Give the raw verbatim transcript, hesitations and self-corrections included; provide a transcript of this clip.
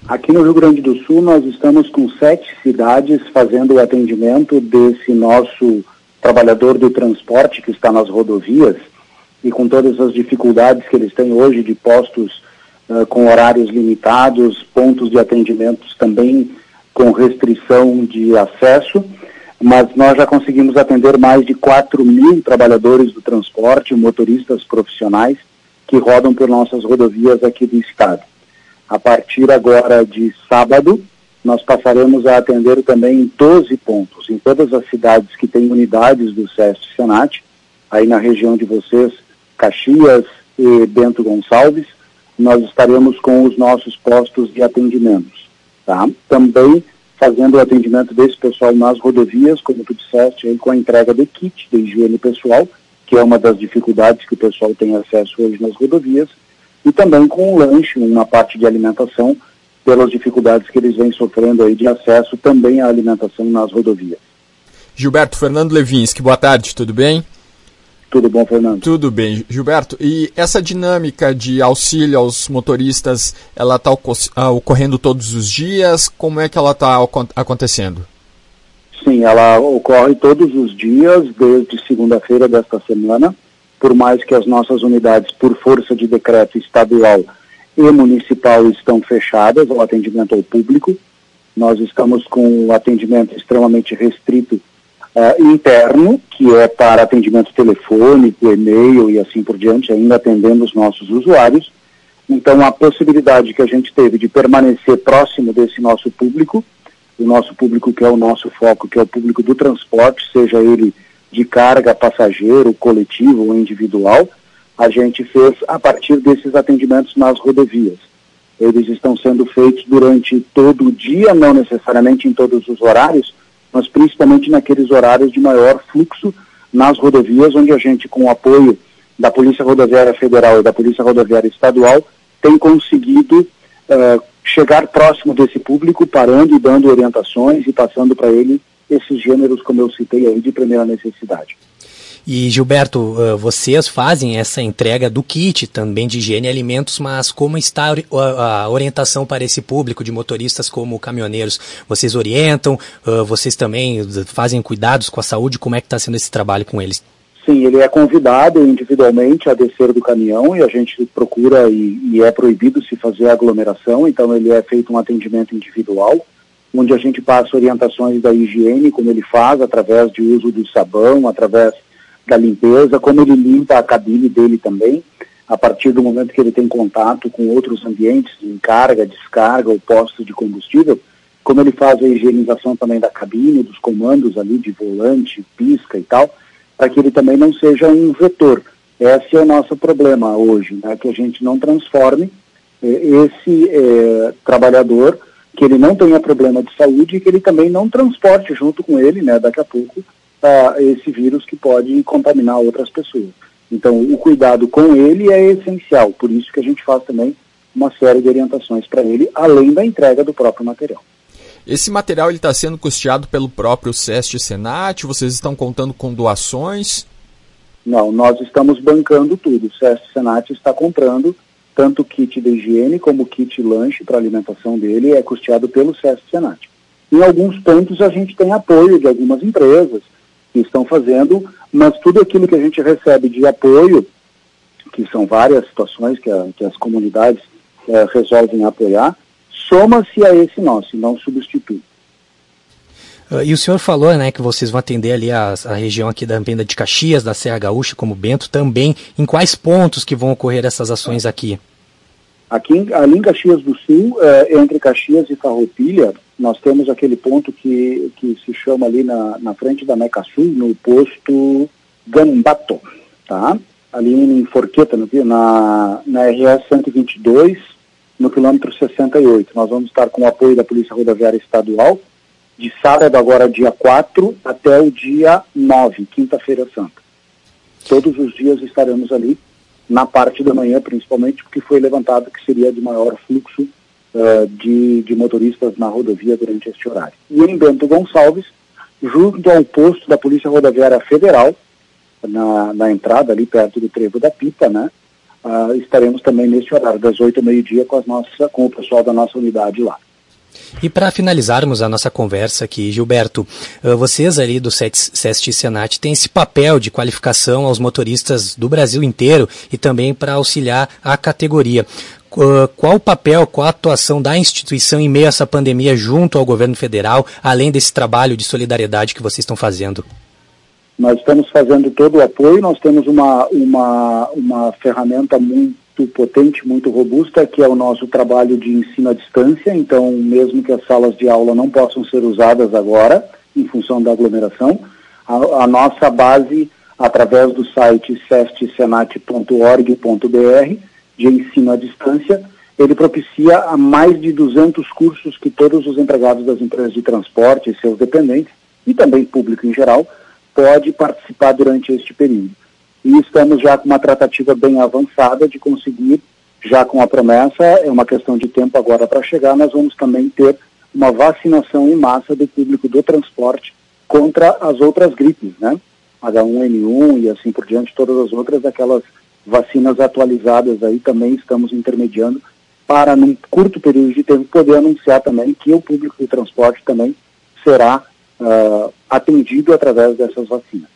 Aqui no Rio Grande do Sul nós estamos com sete cidades fazendo o atendimento desse nosso trabalhador do transporte que está nas rodovias e com todas as dificuldades que eles têm hoje de postos uh, com horários limitados, pontos de atendimentos também com restrição de acesso, mas nós já conseguimos atender mais de quatro mil trabalhadores do transporte, motoristas profissionais que rodam por nossas rodovias aqui do estado. A partir agora de sábado, nós passaremos a atender também em doze pontos, em todas as cidades que têm unidades do SEST Senat, aí na região de vocês, Caxias e Bento Gonçalves, nós estaremos com os nossos postos de atendimentos, tá? Também fazendo o atendimento desse pessoal nas rodovias, como tu disseste, aí com a entrega de kit de higiene pessoal, que é uma das dificuldades que o pessoal tem acesso hoje nas rodovias, e também com o lanche, uma parte de alimentação, pelas dificuldades que eles vêm sofrendo aí de acesso também à alimentação nas rodovias. Gilberto, Fernando Levinski, boa tarde, tudo bem? Tudo bom, Fernando? Tudo bem, Gilberto. E essa dinâmica de auxílio aos motoristas, ela está ocorrendo todos os dias? Como é que ela está acontecendo? Sim, ela ocorre todos os dias, desde segunda-feira desta semana, por mais que as nossas unidades, por força de decreto estadual e municipal, estão fechadas ao atendimento ao público. Nós estamos com o atendimento extremamente restrito uh, interno, que é para atendimento telefônico, e-mail e assim por diante, ainda atendendo os nossos usuários. Então, a possibilidade que a gente teve de permanecer próximo desse nosso público, o nosso público que é o nosso foco, que é o público do transporte, seja ele de carga, passageiro, coletivo ou individual, a gente fez a partir desses atendimentos nas rodovias. Eles estão sendo feitos durante todo o dia, não necessariamente em todos os horários, mas principalmente naqueles horários de maior fluxo nas rodovias, onde a gente, com o apoio da Polícia Rodoviária Federal e da Polícia Rodoviária Estadual, tem conseguido uh, chegar próximo desse público, parando e dando orientações e passando para ele esses gêneros, como eu citei aí, de primeira necessidade. E, Gilberto, vocês fazem essa entrega do kit também de higiene e alimentos, mas como está a orientação para esse público de motoristas como caminhoneiros? Vocês orientam, vocês também fazem cuidados com a saúde? Como é que está sendo esse trabalho com eles? Sim, ele é convidado individualmente a descer do caminhão e a gente procura e, e é proibido se fazer aglomeração, então ele é feito um atendimento individual, onde a gente passa orientações da higiene, como ele faz, através de uso do sabão, através da limpeza, como ele limpa a cabine dele também, a partir do momento que ele tem contato com outros ambientes, em carga, descarga ou postos de combustível, como ele faz a higienização também da cabine, dos comandos ali de volante, pisca e tal, para que ele também não seja um vetor. Esse é o nosso problema hoje, né, que a gente não transforme eh, esse eh, trabalhador, que ele não tenha problema de saúde e que ele também não transporte junto com ele, né, daqui a pouco, uh, esse vírus que pode contaminar outras pessoas. Então, o cuidado com ele é essencial, por isso que a gente faz também uma série de orientações para ele, além da entrega do próprio material. Esse material está sendo custeado pelo próprio SEST Senat? Vocês estão contando com doações? Não, nós estamos bancando tudo. O SEST Senat está comprando tanto o kit de higiene como o kit lanche para alimentação dele, é custeado pelo SEST Senat. Em alguns pontos a gente tem apoio de algumas empresas que estão fazendo, mas tudo aquilo que a gente recebe de apoio, que são várias situações que, a, que as comunidades é, resolvem apoiar, soma-se a esse nosso, e não substitui. Uh, e o senhor falou, né, que vocês vão atender ali a, a região aqui da Venda de Caxias, da Serra Gaúcha, como Bento, também. Em quais pontos que vão ocorrer essas ações aqui? Aqui, ali em Caxias do Sul, é, entre Caxias e Farroupilha, nós temos aquele ponto que, que se chama ali na, na frente da Mecasul, no posto Gambato, tá? Ali em Forqueta, no, na, na R S cento e vinte e dois, no quilômetro sessenta e oito. Nós vamos estar com o apoio da Polícia Rodoviária Estadual, de sábado agora dia quatro até o dia nove, quinta-feira santa. Todos os dias estaremos ali, na parte da manhã principalmente, porque foi levantado que seria de maior fluxo uh, de, de motoristas na rodovia durante este horário. E em Bento Gonçalves, junto ao posto da Polícia Rodoviária Federal, na, na entrada ali perto do Trevo da Pipa, né, uh, estaremos também neste horário, das oito ao meio-dia, com, as nossa, com o pessoal da nossa unidade lá. E para finalizarmos a nossa conversa aqui, Gilberto, vocês ali do SEST e Senat têm esse papel de qualificação aos motoristas do Brasil inteiro e também para auxiliar a categoria. Qual o papel, qual a atuação da instituição em meio a essa pandemia junto ao governo federal, além desse trabalho de solidariedade que vocês estão fazendo? Nós estamos fazendo todo o apoio, nós temos uma, uma, uma ferramenta muito potente, muito robusta, que é o nosso trabalho de ensino à distância. Então, mesmo que as salas de aula não possam ser usadas agora, em função da aglomeração, a, a nossa base, através do site sest senat ponto org ponto b r, de ensino à distância, ele propicia a mais de duzentos cursos que todos os empregados das empresas de transporte e seus dependentes, e também público em geral, pode participar durante este período. E estamos já com uma tratativa bem avançada de conseguir, já com a promessa, é uma questão de tempo agora para chegar, nós vamos também ter uma vacinação em massa do público do transporte contra as outras gripes, né? H um N um e assim por diante, todas as outras, aquelas vacinas atualizadas aí também estamos intermediando para, num curto período de tempo, poder anunciar também que o público do transporte também será uh, atendido através dessas vacinas.